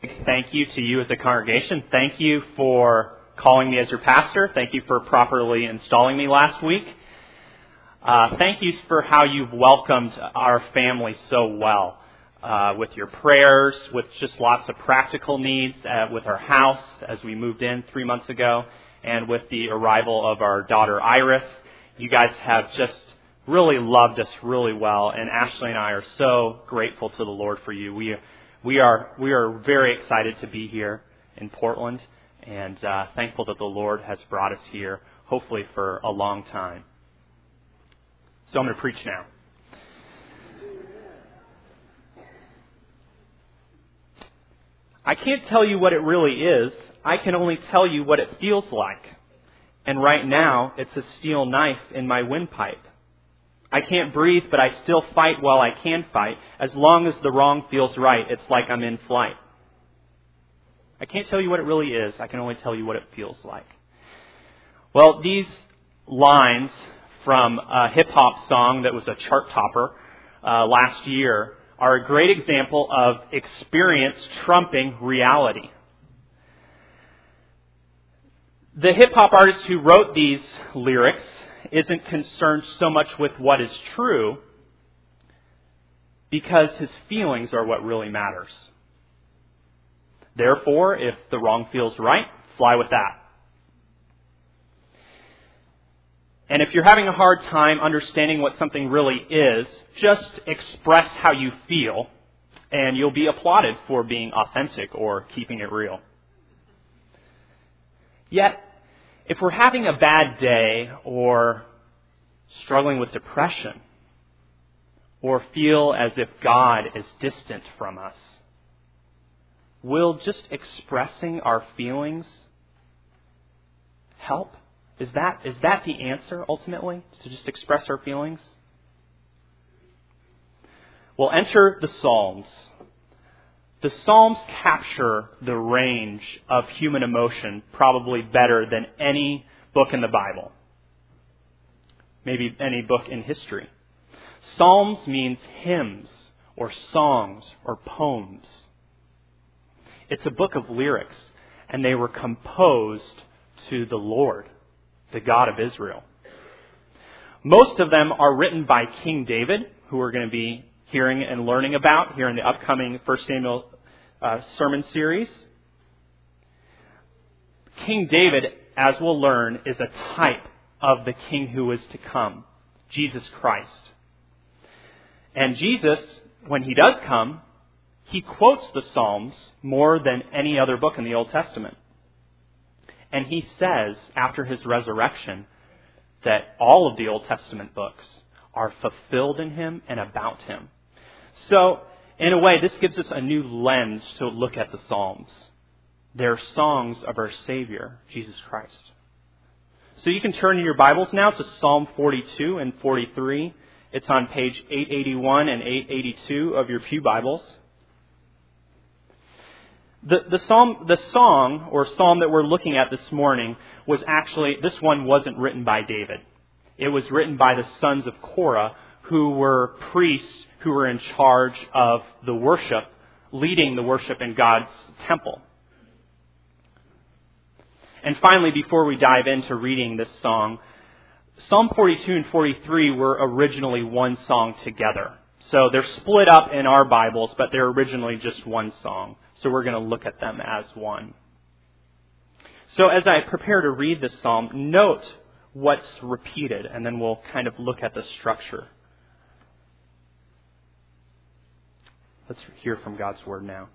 Thank you to you as a congregation. Thank you for calling me as your pastor. Thank you for properly installing me last week. Thank you for how you've welcomed our family so well with your prayers, with just lots of practical needs, with our house as we moved in 3 months ago, and with the arrival of our daughter Iris. You guys have just really loved us really well, and Ashley and I are so grateful to the Lord for you. We are very excited to be here in Portland, and thankful that the Lord has brought us here, hopefully for a long time. So I'm going to preach now. I can't tell you what it really is. I can only tell you what it feels like. And right now, it's a steel knife in my windpipe. I can't breathe, but I still fight while I can fight. As long as the wrong feels right, it's like I'm in flight. I can't tell you what it really is. I can only tell you what it feels like. Well, these lines from a hip-hop song that was a chart topper last year are a great example of experience trumping reality. The hip-hop artist who wrote these lyrics isn't concerned so much with what is true because his feelings are what really matters. Therefore, if the wrong feels right, fly with that. And if you're having a hard time understanding what something really is, just express how you feel, and you'll be applauded for being authentic or keeping it real. Yet, if we're having a bad day or struggling with depression or feel as if God is distant from us, will just expressing our feelings help? Is that the answer ultimately, to just express our feelings? Well, enter the Psalms. The Psalms capture the range of human emotion probably better than any book in the Bible. Maybe any book in history. Psalms means hymns or songs or poems. It's a book of lyrics, and they were composed to the Lord, the God of Israel. Most of them are written by King David, who we're going to be hearing and learning about here in the upcoming 1 Samuel sermon series. King David, as we'll learn, is a type of the king who is to come, Jesus Christ. And Jesus, when he does come, he quotes the Psalms more than any other book in the Old Testament. And he says, after his resurrection, that all of the Old Testament books are fulfilled in him and about him. So, in a way, this gives us a new lens to look at the Psalms. They're songs of our Savior, Jesus Christ. So you can turn in your Bibles now to Psalm 42 and 43. It's on page 881 and 882 of your pew Bibles. The song or psalm that we're looking at this morning was actually, this one wasn't written by David. It was written by the sons of Korah, who were priests who were in charge of the worship, leading the worship in God's temple. And finally, before we dive into reading this song, Psalm 42 and 43 were originally one song together. So they're split up in our Bibles, but they're originally just one song. So we're going to look at them as one. So as I prepare to read this psalm, note what's repeated, and then we'll kind of look at the structure. Let's hear from God's word now.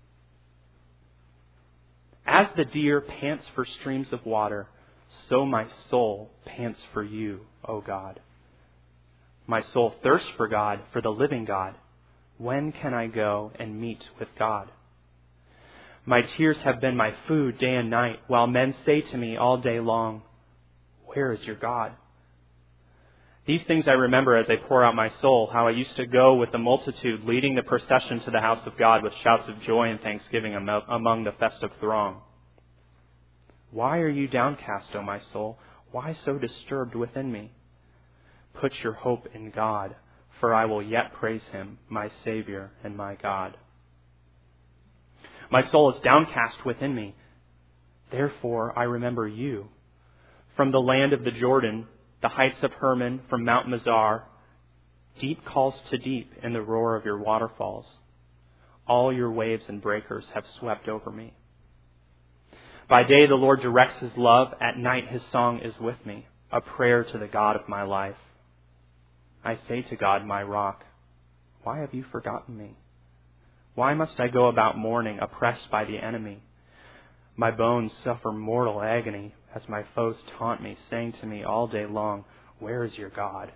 As the deer pants for streams of water, so my soul pants for you, O God. My soul thirsts for God, for the living God. When can I go and meet with God? My tears have been my food day and night, while men say to me all day long, where is your God? These things I remember as I pour out my soul, how I used to go with the multitude, leading the procession to the house of God with shouts of joy and thanksgiving among the festive throng. Why are you downcast, O my soul? Why so disturbed within me? Put your hope in God, for I will yet praise him, my Savior and my God. My soul is downcast within me. Therefore I remember you. From the land of the Jordan, the heights of Hermon, from Mount Mizar, deep calls to deep in the roar of your waterfalls. All your waves and breakers have swept over me. By day the Lord directs His love. At night His song is with me, a prayer to the God of my life. I say to God, my rock, why have you forgotten me? Why must I go about mourning, oppressed by the enemy? My bones suffer mortal agony as my foes taunt me, saying to me all day long, where is your God?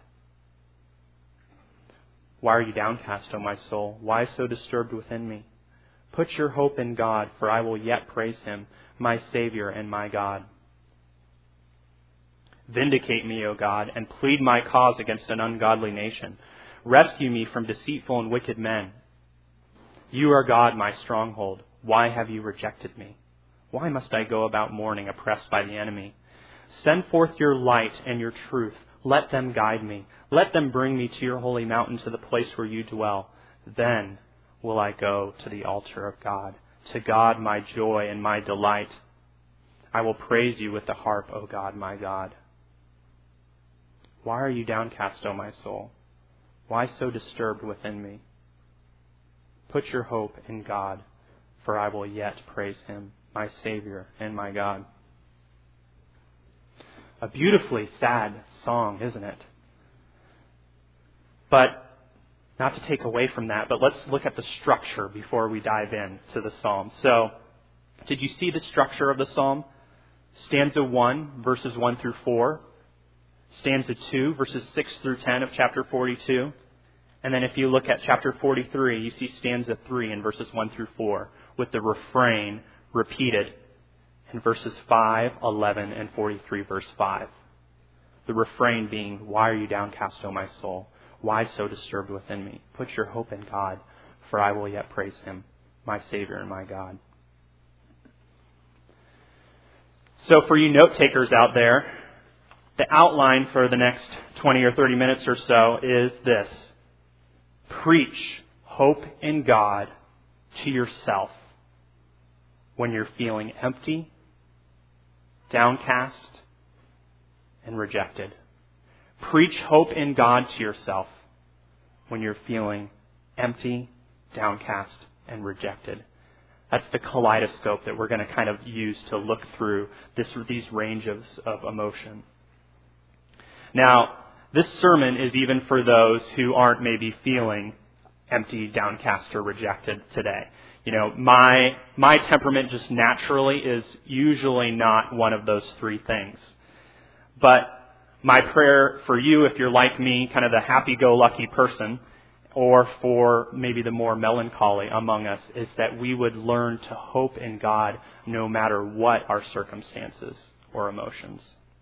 Why are you downcast, O my soul? Why so disturbed within me? Put your hope in God, for I will yet praise Him, my Savior and my God. Vindicate me, O God, and plead my cause against an ungodly nation. Rescue me from deceitful and wicked men. You are God, my stronghold. Why have you rejected me? Why must I go about mourning, oppressed by the enemy? Send forth your light and your truth. Let them guide me. Let them bring me to your holy mountain, to the place where you dwell. Then will I go to the altar of God, to God my joy and my delight. I will praise you with the harp, O God, my God. Why are you downcast, O my soul? Why so disturbed within me? Put your hope in God, for I will yet praise Him, my Savior and my God. A beautifully sad song, isn't it? But not to take away from that, but let's look at the structure before we dive into the psalm. So, did you see the structure of the psalm? Stanza 1, verses 1 through 4. Stanza 2, verses 6 through 10 of chapter 42. And then if you look at chapter 43, you see stanza 3 in verses 1 through 4, with the refrain repeated in verses 5, 11, and 43, verse 5. The refrain being, why are you downcast, O my soul? Why so disturbed within me? Put your hope in God, for I will yet praise Him, my Savior and my God. So for you note takers out there, the outline for the next 20 or 30 minutes or so is this. Preach hope in God to yourself when you're feeling empty, downcast, and rejected. Preach hope in God to yourself when you're feeling empty, downcast, and rejected. That's the kaleidoscope that we're going to kind of use to look through these ranges of emotion. Now, this sermon is even for those who aren't maybe feeling empty, downcast, or rejected today. You know, my temperament just naturally is usually not one of those three things. But my prayer for you, if you're like me, kind of the happy-go-lucky person, or for maybe the more melancholy among us, is that we would learn to hope in God no matter what our circumstances or emotions.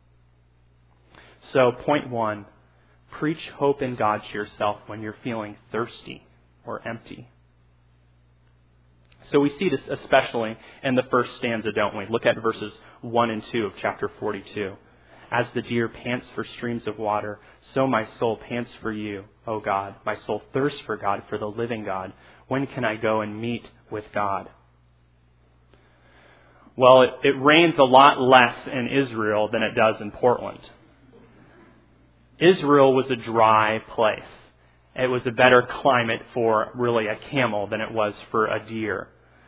So, point 1, preach hope in God to yourself when you're feeling thirsty or empty. So we see this especially in the first stanza, don't we? Look at verses 1 and 2 of chapter 42. As the deer pants for streams of water, so my soul pants for you, O God. My soul thirsts for God, for the living God. When can I go and meet with God? Well, it rains a lot less in Israel than it does in Portland. Israel was a dry place. It was a better climate for really a camel than it was for a deer.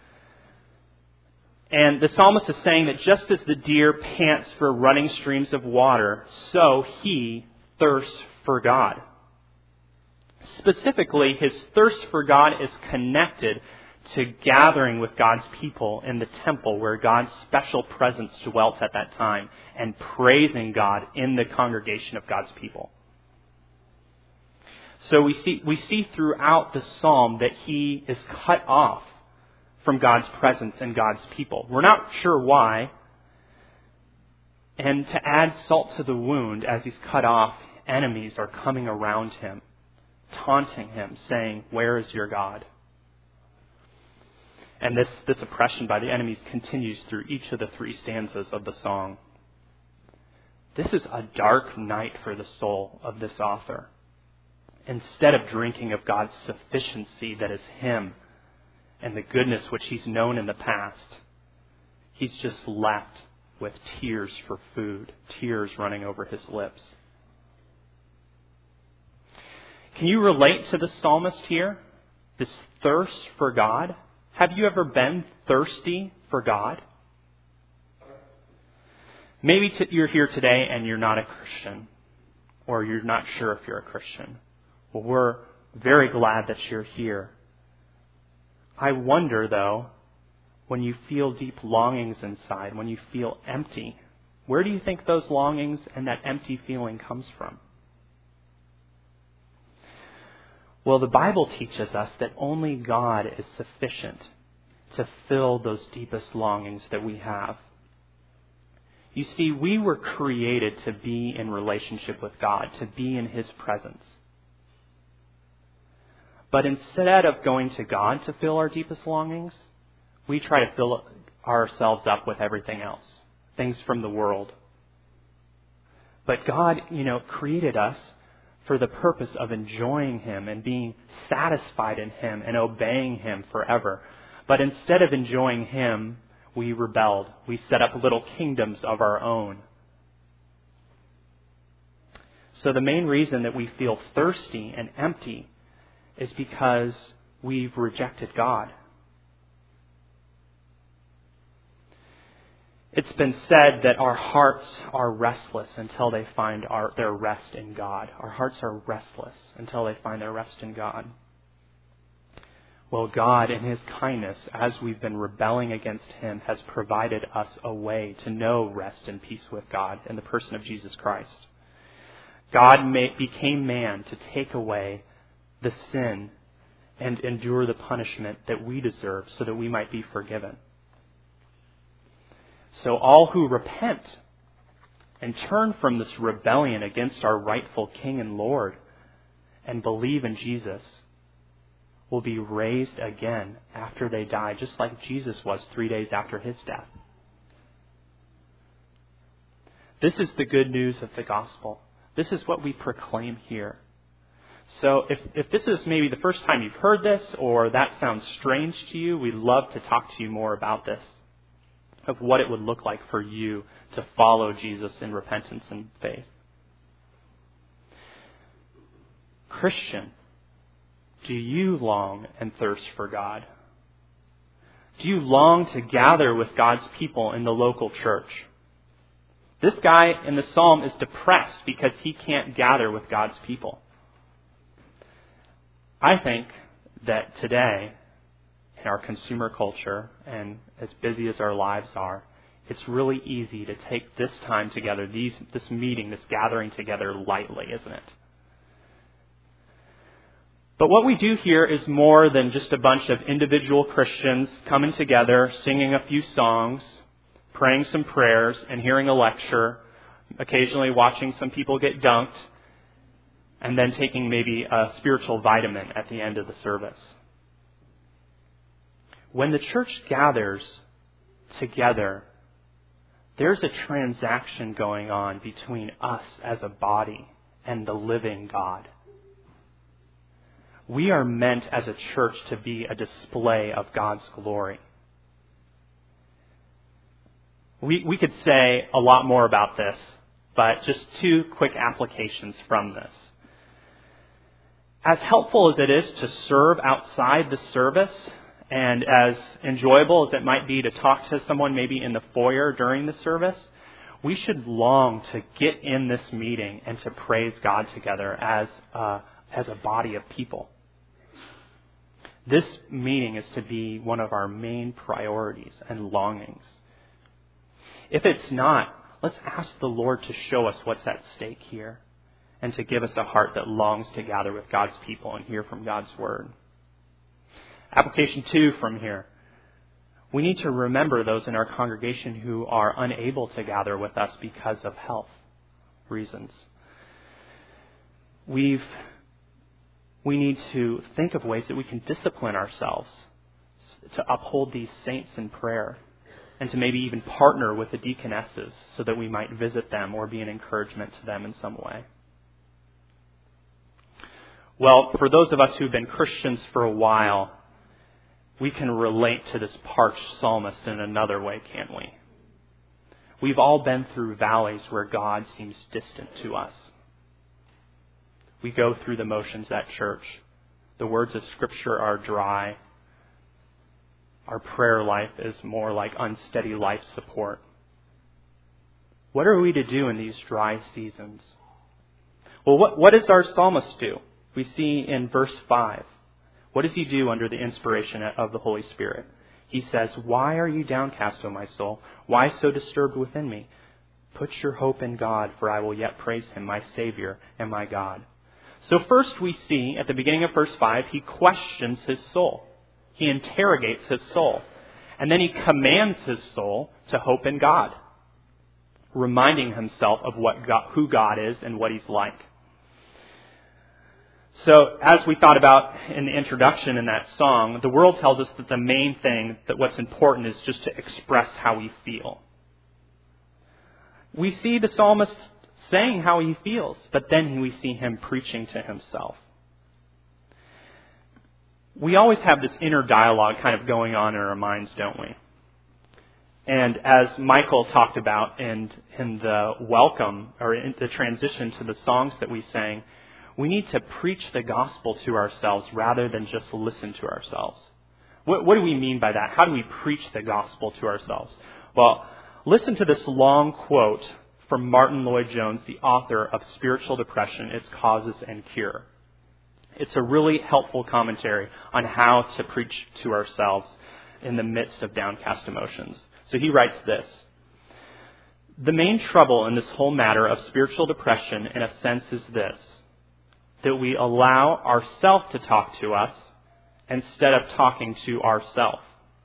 And the psalmist is saying that just as the deer pants for running streams of water, so he thirsts for God. Specifically, his thirst for God is connected to gathering with God's people in the temple where God's special presence dwelt at that time, and praising God in the congregation of God's people. So we see throughout the psalm that he is cut off from God's presence and God's people. We're not sure why. And to add salt to the wound, as he's cut off, enemies are coming around him, taunting him, saying, where is your God? And this oppression by the enemies continues through each of the three stanzas of the song. This is a dark night for the soul of this author. Instead of drinking of God's sufficiency that is Him, and the goodness which he's known in the past, he's just left with tears for food, tears running over his lips. Can you relate to the psalmist here? This thirst for God? Have you ever been thirsty for God? Maybe you're here today and you're not a Christian, or you're not sure if you're a Christian. Well, we're very glad that you're here. I wonder, though, when you feel deep longings inside, when you feel empty, where do you think those longings and that empty feeling comes from? Well, the Bible teaches us that only God is sufficient to fill those deepest longings that we have. You see, we were created to be in relationship with God, to be in His presence. But instead of going to God to fill our deepest longings, we try to fill ourselves up with everything else, things from the world. But God, created us for the purpose of enjoying Him and being satisfied in Him and obeying Him forever. But instead of enjoying Him, we rebelled. We set up little kingdoms of our own. So the main reason that we feel thirsty and empty is because we've rejected God. It's been said that our hearts are restless until they find their rest in God. Our hearts are restless until they find their rest in God. Well, God, in His kindness, as we've been rebelling against Him, has provided us a way to know rest and peace with God in the person of Jesus Christ. God became man to take away the sin and endure the punishment that we deserve so that we might be forgiven. So all who repent and turn from this rebellion against our rightful King and Lord and believe in Jesus will be raised again after they die, just like Jesus was 3 days after His death. This is the good news of the gospel. This is what we proclaim here. So if this is maybe the first time you've heard this, or that sounds strange to you, we'd love to talk to you more about this, of what it would look like for you to follow Jesus in repentance and faith. Christian, do you long and thirst for God? Do you long to gather with God's people in the local church? This guy in the psalm is depressed because he can't gather with God's people. I think that today, in our consumer culture, and as busy as our lives are, it's really easy to take this time together, this meeting, this gathering together lightly, isn't it? But what we do here is more than just a bunch of individual Christians coming together, singing a few songs, praying some prayers, and hearing a lecture, occasionally watching some people get dunked, and then taking maybe a spiritual vitamin at the end of the service. When the church gathers together, there's a transaction going on between us as a body and the living God. We are meant as a church to be a display of God's glory. We could say a lot more about this, but just 2 quick applications from this. As helpful as it is to serve outside the service, and as enjoyable as it might be to talk to someone maybe in the foyer during the service, we should long to get in this meeting and to praise God together as a body of people. This meeting is to be one of our main priorities and longings. If it's not, let's ask the Lord to show us what's at stake here and to give us a heart that longs to gather with God's people and hear from God's Word. Application 2 from here. We need to remember those in our congregation who are unable to gather with us because of health reasons. We need to think of ways that we can discipline ourselves to uphold these saints in prayer and to maybe even partner with the deaconesses so that we might visit them or be an encouragement to them in some way. Well, for those of us who've been Christians for a while, we can relate to this parched psalmist in another way, can't we? We've all been through valleys where God seems distant to us. We go through the motions at church. The words of Scripture are dry. Our prayer life is more like unsteady life support. What are we to do in these dry seasons? Well, what does our psalmist do? We see in verse 5. What does he do under the inspiration of the Holy Spirit? He says, "Why are you downcast, O my soul? Why so disturbed within me? Put your hope in God, for I will yet praise Him, my Savior and my God." So first we see, at the beginning of verse 5, he questions his soul. He interrogates his soul. And then he commands his soul to hope in God, reminding himself of who God is and what He's like. So, as we thought about in the introduction in that song, the world tells us that the main thing, that what's important is just to express how we feel. We see the psalmist saying how he feels, but then we see him preaching to himself. We always have this inner dialogue kind of going on in our minds, don't we? And as Michael talked about in the welcome, or in the transition to the songs that we sang, we need to preach the gospel to ourselves rather than just listen to ourselves. What do we mean by that? How do we preach the gospel to ourselves? Well, listen to this long quote from Martin Lloyd-Jones, the author of Spiritual Depression, Its Causes and Cure. It's a really helpful commentary on how to preach to ourselves in the midst of downcast emotions. So he writes this: "The main trouble in this whole matter of spiritual depression, in a sense, is this, that we allow ourself to talk to us instead of talking to ourself.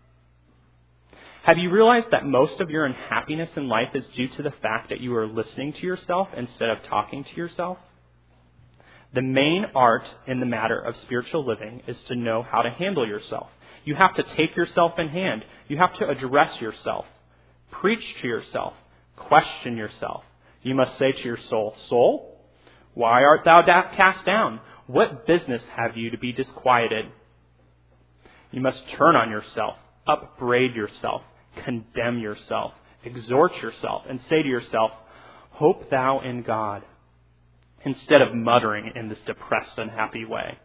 Have you realized that most of your unhappiness in life is due to the fact that you are listening to yourself instead of talking to yourself? The main art in the matter of spiritual living is to know how to handle yourself. You have to take yourself in hand. You have to address yourself, preach to yourself, question yourself. You must say to your soul, 'Soul, why art thou cast down? What business have you to be disquieted?' You must turn on yourself, upbraid yourself, condemn yourself, exhort yourself, and say to yourself, 'Hope thou in God,' instead of muttering in this depressed, unhappy way.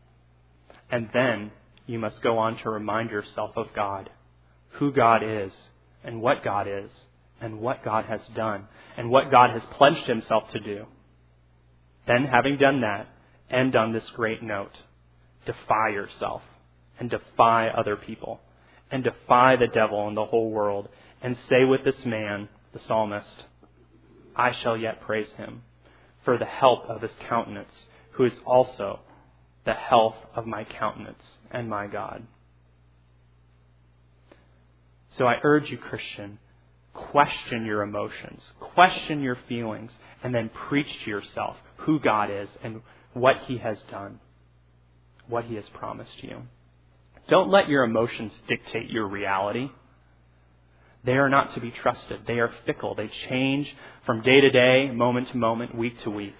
And then you must go on to remind yourself of God, who God is, and what God is, and what God has done, and what God has pledged Himself to do. Then, having done that, end on this great note. Defy yourself, and defy other people, and defy the devil and the whole world, and say with this man, the psalmist, 'I shall yet praise Him for the help of His countenance, who is also the health of my countenance and my God.'" So I urge you, Christian, question your emotions, question your feelings, and then preach to yourself who God is and what He has done, what He has promised you. Don't let your emotions dictate your reality. They are not to be trusted. They are fickle. They change from day to day, moment to moment, week to week.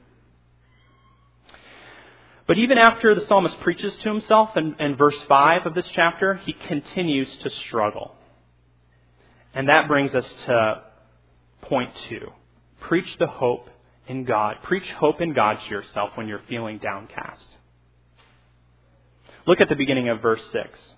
But even after the psalmist preaches to himself in verse 5 of this chapter, he continues to struggle. And that brings us to point 2. Preach the hope in God. Preach hope in God to yourself when you're feeling downcast. Look at the beginning of verse 6.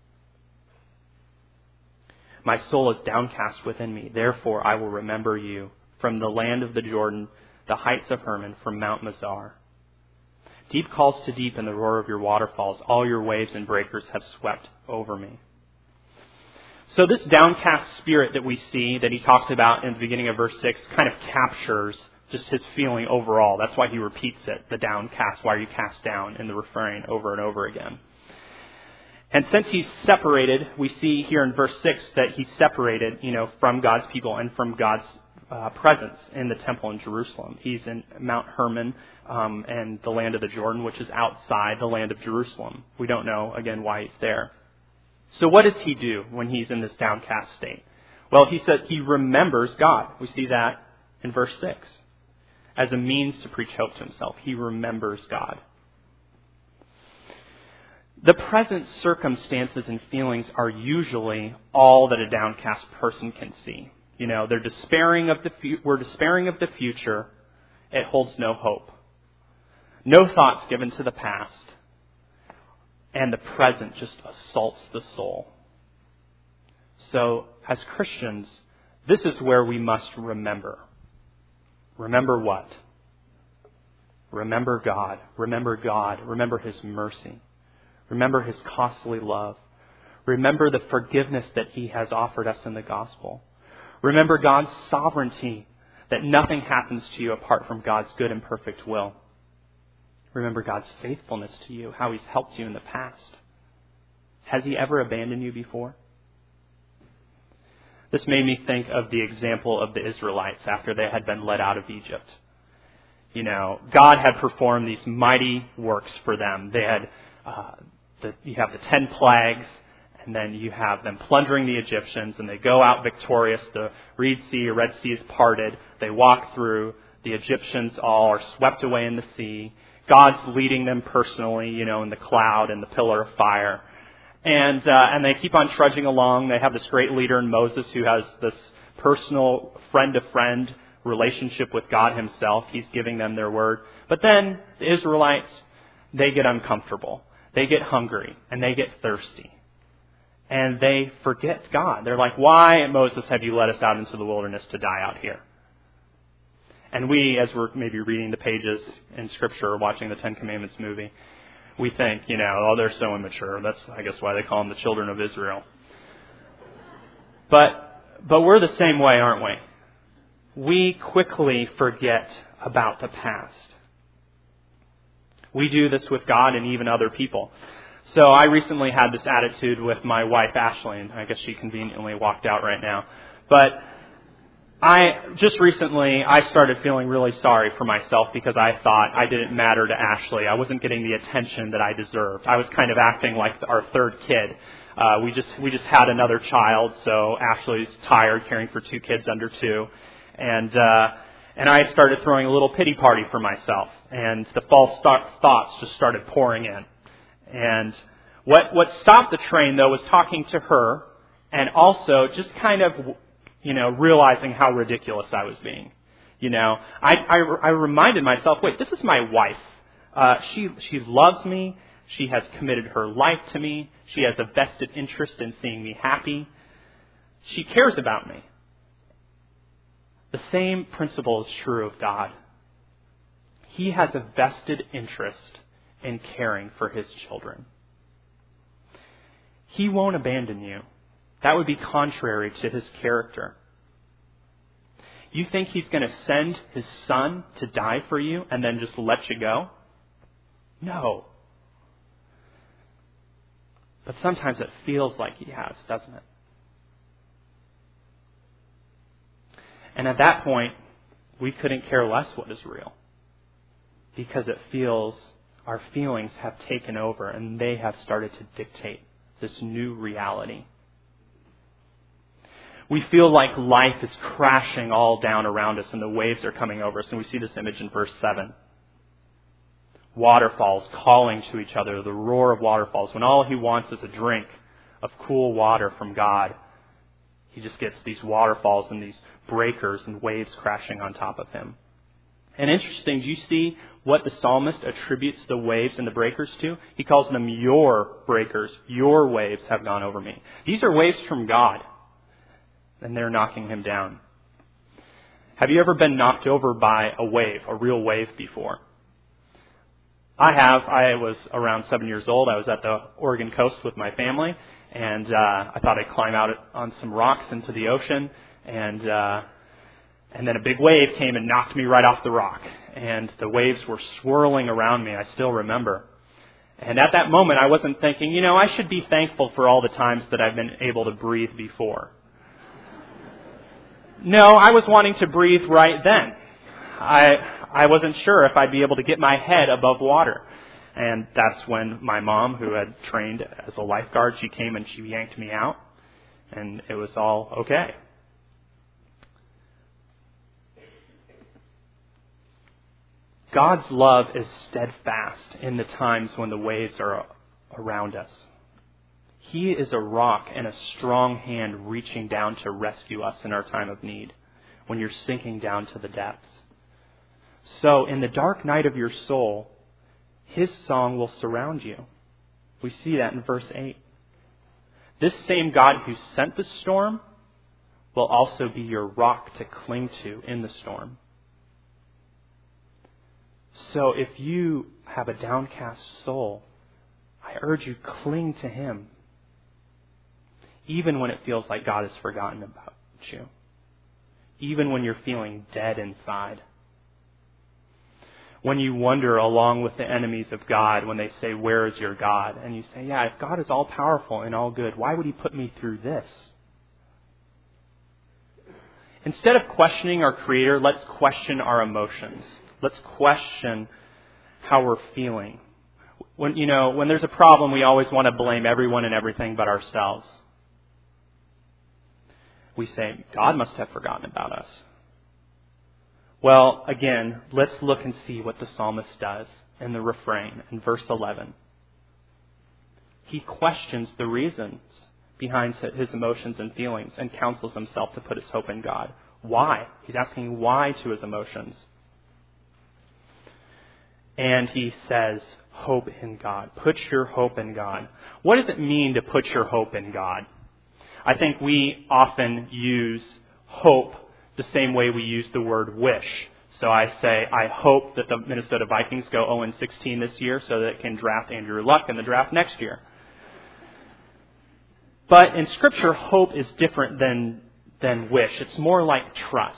"My soul is downcast within me. Therefore I will remember you from the land of the Jordan, the heights of Hermon, from Mount Mizar. Deep calls to deep in the roar of your waterfalls. All your waves and breakers have swept over me." So this downcast spirit that we see, that he talks about in the beginning of verse 6, kind of captures just his feeling overall. That's why he repeats it, the downcast, why are you cast down, in the refrain over and over again. And since he's separated, we see here in verse 6 that he's separated, from God's people and from God's presence in the temple in Jerusalem. He's in Mount Hermon and the land of the Jordan, which is outside the land of Jerusalem. We don't know, again, why he's there. So what does he do when he's in this downcast state? Well, he said he remembers God. We see that in verse 6. As a means to preach hope to himself, he remembers God. The present circumstances and feelings are usually all that a downcast person can see. They're despairing of we're despairing of the future. It holds no hope. No thoughts given to the past. And the present just assaults the soul. So, as Christians, this is where we must remember. Remember what? Remember God. Remember God. Remember His mercy. Remember His costly love. Remember the forgiveness that He has offered us in the gospel. Remember God's sovereignty, that nothing happens to you apart from God's good and perfect will. Remember God's faithfulness to you, how He's helped you in the past. Has He ever abandoned you before? This made me think of the example of the Israelites after they had been led out of Egypt. God had performed these mighty works for them. They had, you have the 10 plagues, and then you have them plundering the Egyptians, and they go out victorious. The Red Sea is parted. They walk through. The Egyptians all are swept away in the sea. God's leading them personally, in the cloud and the pillar of fire. And they keep on trudging along. They have this great leader in Moses who has this personal friend-to-friend relationship with God Himself. He's giving them their word. But then the Israelites, they get uncomfortable. They get hungry and they get thirsty. And they forget God. They're like, why, Moses, have you led us out into the wilderness to die out here? And we, as we're maybe reading the pages in Scripture or watching the Ten Commandments movie, we think, they're so immature. That's, I guess, why they call them the children of Israel. But we're the same way, aren't we? We quickly forget about the past. We do this with God and even other people. So I recently had this attitude with my wife, Ashley, and I guess she conveniently walked out right now. But just recently, I started feeling really sorry for myself because I thought I didn't matter to Ashley. I wasn't getting the attention that I deserved. I was kind of acting like our third kid. We just had another child, so Ashley's tired caring for 2 kids under 2. And I started throwing a little pity party for myself. And the false thoughts just started pouring in. And what stopped the train, though, was talking to her and also just kind of realizing how ridiculous I was being. I reminded myself, wait, this is my wife. She loves me. She has committed her life to me. She has a vested interest in seeing me happy. She cares about me. The same principle is true of God. He has a vested interest in caring for His children. He won't abandon you. That would be contrary to His character. You think He's going to send His Son to die for you and then just let you go? No. But sometimes it feels like He has, doesn't it? And at that point, we couldn't care less what is real. Because our feelings have taken over and they have started to dictate this new reality. We feel like life is crashing all down around us and the waves are coming over us. And we see this image in verse 7. Waterfalls calling to each other, the roar of waterfalls. When all he wants is a drink of cool water from God, he just gets these waterfalls and these breakers and waves crashing on top of him. And interesting, do you see what the psalmist attributes the waves and the breakers to? He calls them your breakers. Your waves have gone over me. These are waves from God. And they're knocking him down. Have you ever been knocked over by a wave, a real wave before? I have. I was around 7 years old. I was at the Oregon coast with my family. And I thought I'd climb out on some rocks into the ocean. And then a big wave came and knocked me right off the rock. And the waves were swirling around me. I still remember. And at that moment, I wasn't thinking, I should be thankful for all the times that I've been able to breathe before. No, I was wanting to breathe right then. I wasn't sure if I'd be able to get my head above water. And that's when my mom, who had trained as a lifeguard, she came and she yanked me out. And it was all okay. God's love is steadfast in the times when the waves are around us. He is a rock and a strong hand reaching down to rescue us in our time of need, when you're sinking down to the depths. So in the dark night of your soul, His song will surround you. We see that in verse 8. This same God who sent the storm will also be your rock to cling to in the storm. So if you have a downcast soul, I urge you, cling to Him, even when it feels like God has forgotten about you, even when you're feeling dead inside. When you wonder along with the enemies of God when they say, where is your God? And you say, yeah, if God is all powerful and all good, why would He put me through this? Instead of questioning our Creator, let's question our emotions. Let's question how we're feeling. When there's a problem, we always want to blame everyone and everything but ourselves. We say, God must have forgotten about us. Well, again, let's look and see what the psalmist does in the refrain in verse 11. He questions the reasons behind his emotions and feelings and counsels himself to put his hope in God. Why? He's asking why to his emotions. And he says, hope in God. Put your hope in God. What does it mean to put your hope in God? I think we often use hope the same way we use the word wish. So I say, I hope that the Minnesota Vikings go 0-16 this year so that it can draft Andrew Luck in the draft next year. But in Scripture, hope is different than wish. It's more like trust.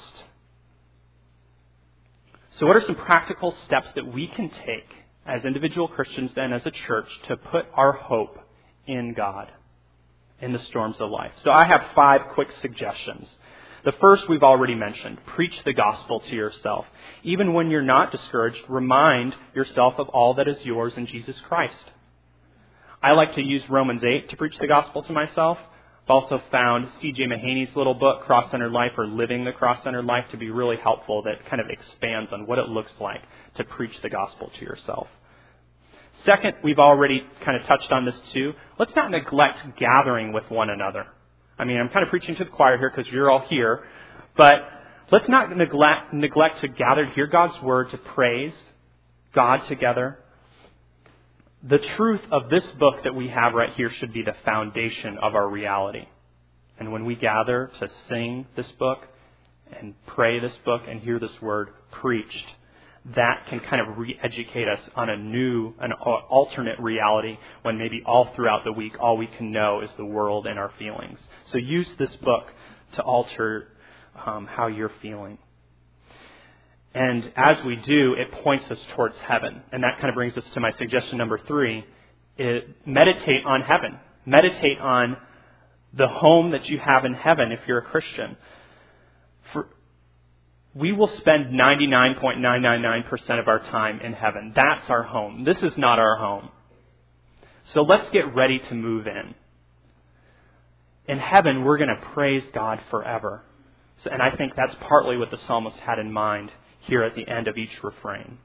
So what are some practical steps that we can take as individual Christians and as a church to put our hope in God in the storms of life? So I have 5 quick suggestions. The first we've already mentioned. Preach the gospel to yourself. Even when you're not discouraged, remind yourself of all that is yours in Jesus Christ. I like to use Romans 8 to preach the gospel to myself. I've also found C.J. Mahaney's little book, Cross-Centered Life, or Living the Cross-Centered Life, to be really helpful. That kind of expands on what it looks like to preach the gospel to yourself. Second, we've already kind of touched on this too. Let's not neglect gathering with one another. I mean, I'm kind of preaching to the choir here because you're all here. But let's not neglect to gather to hear God's word, to praise God together. The truth of this book that we have right here should be the foundation of our reality. And when we gather to sing this book and pray this book and hear this word preached, that can kind of re-educate us on an alternate reality when maybe all throughout the week all we can know is the world and our feelings. So use this book to alter how you're feeling. And as we do, it points us towards heaven. And that kind of brings us to my suggestion number 3. Meditate on heaven. Meditate on the home that you have in heaven if you're a Christian. We will spend 99.999% of our time in heaven. That's our home. This is not our home. So let's get ready to move in. In heaven, we're going to praise God forever. And I think that's partly what the psalmist had in mind here at the end of each refrain.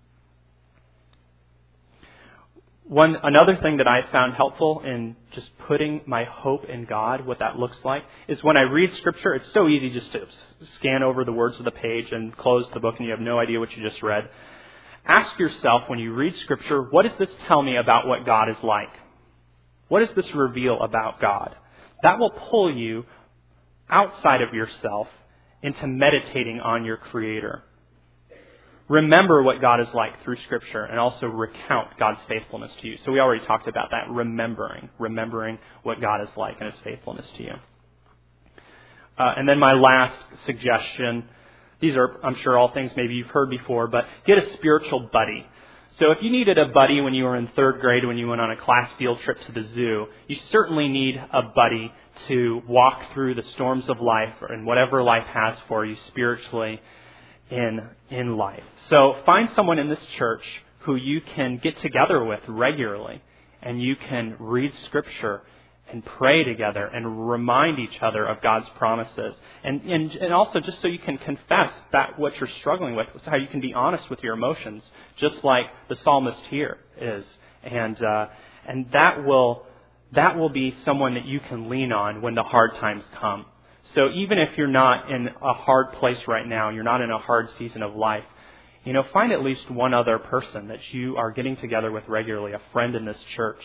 Another thing that I found helpful in just putting my hope in God, what that looks like, is when I read Scripture, it's so easy just to scan over the words of the page and close the book and you have no idea what you just read. Ask yourself when you read Scripture, what does this tell me about what God is like? What does this reveal about God? That will pull you outside of yourself into meditating on your Creator. Remember what God is like through Scripture and also recount God's faithfulness to you. So we already talked about that, remembering what God is like and His faithfulness to you. And then my last suggestion, these are, I'm sure, all things maybe you've heard before, but get a spiritual buddy. So if you needed a buddy when you were in 3rd grade, when you went on a class field trip to the zoo, you certainly need a buddy to walk through the storms of life and whatever life has for you spiritually in life. So find someone in this church who you can get together with regularly, and you can read Scripture and pray together and remind each other of God's promises. And also just so you can confess that what you're struggling with, how you can be honest with your emotions, just like the psalmist here is. And And that will be someone that you can lean on when the hard times come. So even if you're not in a hard place right now, you're not in a hard season of life, find at least one other person that you are getting together with regularly, a friend in this church.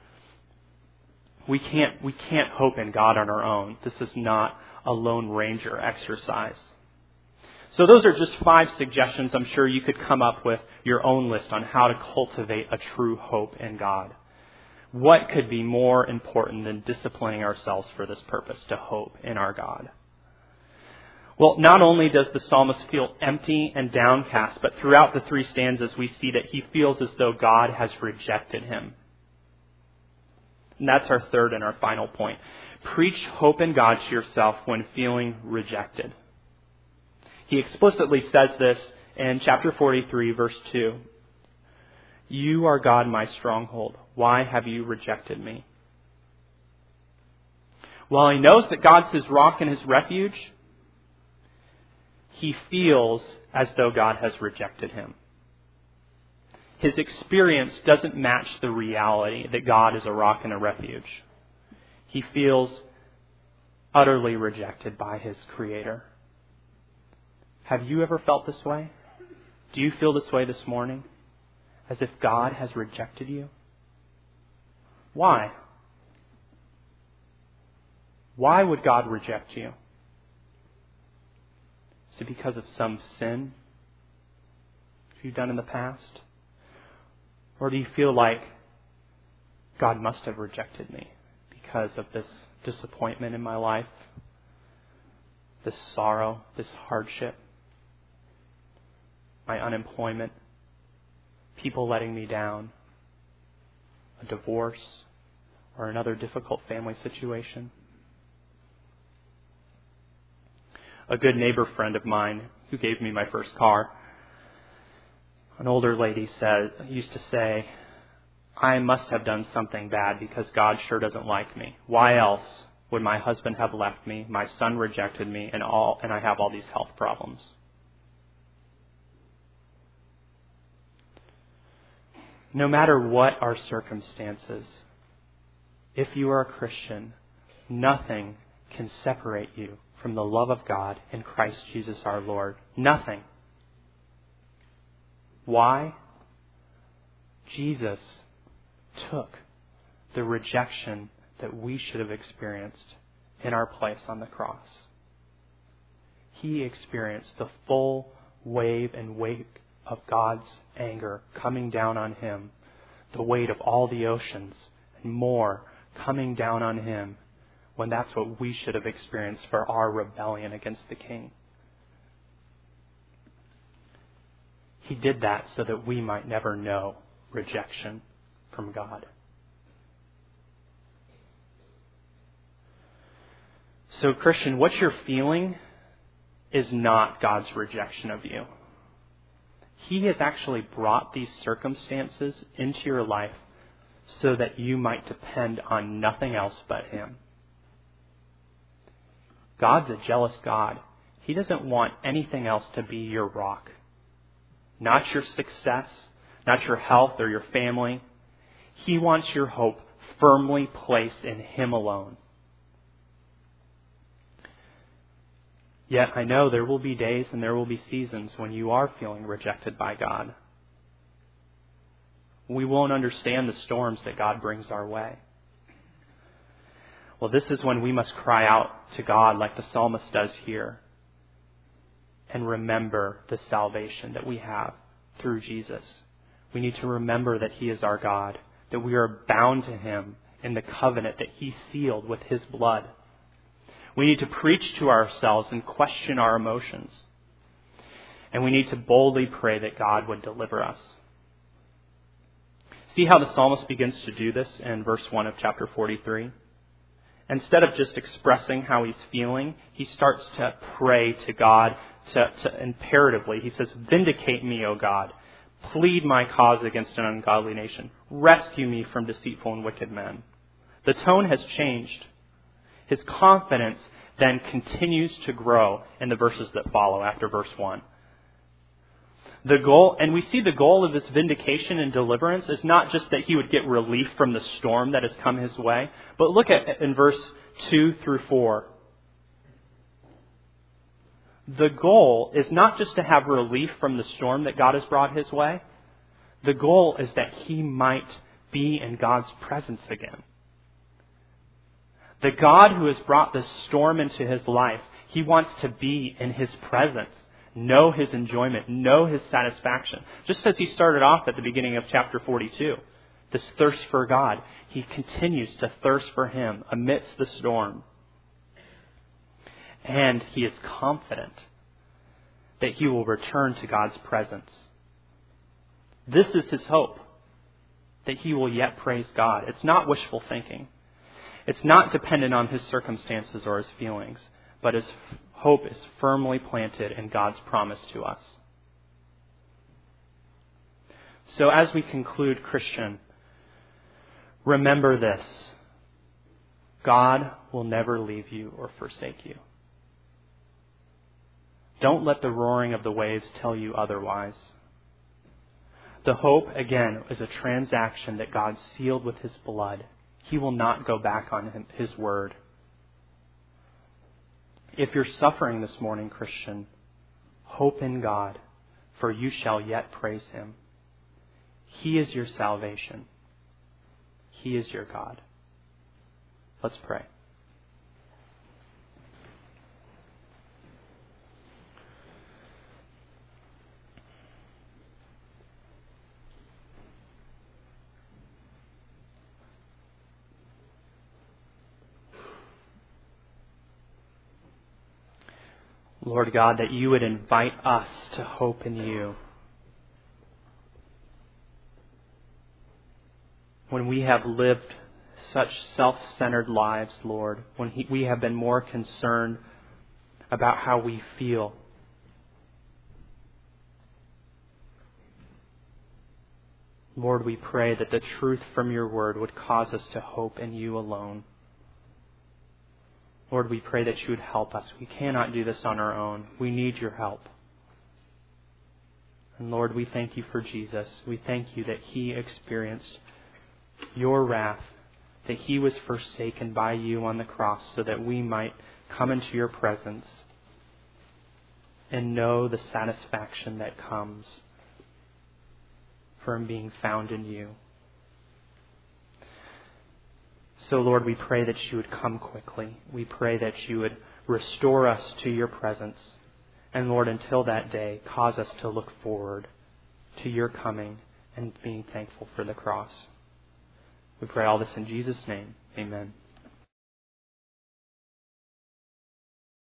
We can't hope in God on our own. This is not a Lone Ranger exercise. So those are just 5 suggestions. I'm sure you could come up with your own list on how to cultivate a true hope in God. What could be more important than disciplining ourselves for this purpose, to hope in our God? Well, not only does the psalmist feel empty and downcast, but throughout the 3 stanzas we see that he feels as though God has rejected him. And that's our third and our final point. Preach hope in God to yourself when feeling rejected. He explicitly says this in chapter 43, verse 2. You are God, my stronghold. Why have you rejected me? While he knows that God's his rock and his refuge, he feels as though God has rejected him. His experience doesn't match the reality that God is a rock and a refuge. He feels utterly rejected by his Creator. Have you ever felt this way? Do you feel this way this morning? As if God has rejected you? Why? Why would God reject you? Is it because of some sin you've done in the past? Or do you feel like God must have rejected me because of this disappointment in my life, this sorrow, this hardship, my unemployment, people letting me down, a divorce, or another difficult family situation? A good neighbor friend of mine who gave me my first car, an older lady used to say, I must have done something bad because God sure doesn't like me. Why else would my husband have left me, my son rejected me, and I have all these health problems? No matter what our circumstances, if you are a Christian, nothing can separate you from the love of God in Christ Jesus our Lord. Nothing. Why? Jesus took the rejection that we should have experienced in our place on the cross. He experienced the full wave and weight of God's anger coming down on him, the weight of all the oceans and more coming down on him, when that's what we should have experienced for our rebellion against the King. He did that so that we might never know rejection from God. So, Christian, what you're feeling is not God's rejection of you. He has actually brought these circumstances into your life so that you might depend on nothing else but Him. God's a jealous God. He doesn't want anything else to be your rock. Not your success, not your health or your family. He wants your hope firmly placed in Him alone. Yet I know there will be days and there will be seasons when you are feeling rejected by God. We won't understand the storms that God brings our way. Well, this is when we must cry out to God like the psalmist does here and remember the salvation that we have through Jesus. We need to remember that He is our God, that we are bound to Him in the covenant that He sealed with His blood. We need to preach to ourselves and question our emotions. And we need to boldly pray that God would deliver us. See how the psalmist begins to do this in verse 1 of chapter 43? Instead of just expressing how he's feeling, he starts to pray to God to imperatively. He says, "Vindicate me, O God. Plead my cause against an ungodly nation. Rescue me from deceitful and wicked men." The tone has changed. His confidence then continues to grow in the verses that follow after verse 1. The goal, and we see the goal of this vindication and deliverance is not just that he would get relief from the storm that has come his way, but look at in verse 2 through 4. The goal is not just to have relief from the storm that God has brought his way. The goal is that he might be in God's presence again. The God who has brought this storm into his life, he wants to be in his presence, know his enjoyment, know his satisfaction. Just as he started off at the beginning of chapter 42, this thirst for God, he continues to thirst for him amidst the storm. And he is confident that he will return to God's presence. This is his hope, that he will yet praise God. It's not wishful thinking. It's not dependent on his circumstances or his feelings, but his hope is firmly planted in God's promise to us. So as we conclude, Christian, remember this: God will never leave you or forsake you. Don't let the roaring of the waves tell you otherwise. The hope, again, is a transaction that God sealed with his blood. He will not go back on his word. If you're suffering this morning, Christian, hope in God, for you shall yet praise him. He is your salvation. He is your God. Let's pray. Lord God, that you would invite us to hope in you. When we have lived such self-centered lives, Lord, when we have been more concerned about how we feel, Lord, we pray that the truth from your word would cause us to hope in you alone. Lord, we pray that you would help us. We cannot do this on our own. We need your help. And Lord, we thank you for Jesus. We thank you that he experienced your wrath, that he was forsaken by you on the cross so that we might come into your presence and know the satisfaction that comes from being found in you. So, Lord, we pray that you would come quickly. We pray that you would restore us to your presence. And, Lord, until that day, cause us to look forward to your coming and being thankful for the cross. We pray all this in Jesus' name. Amen.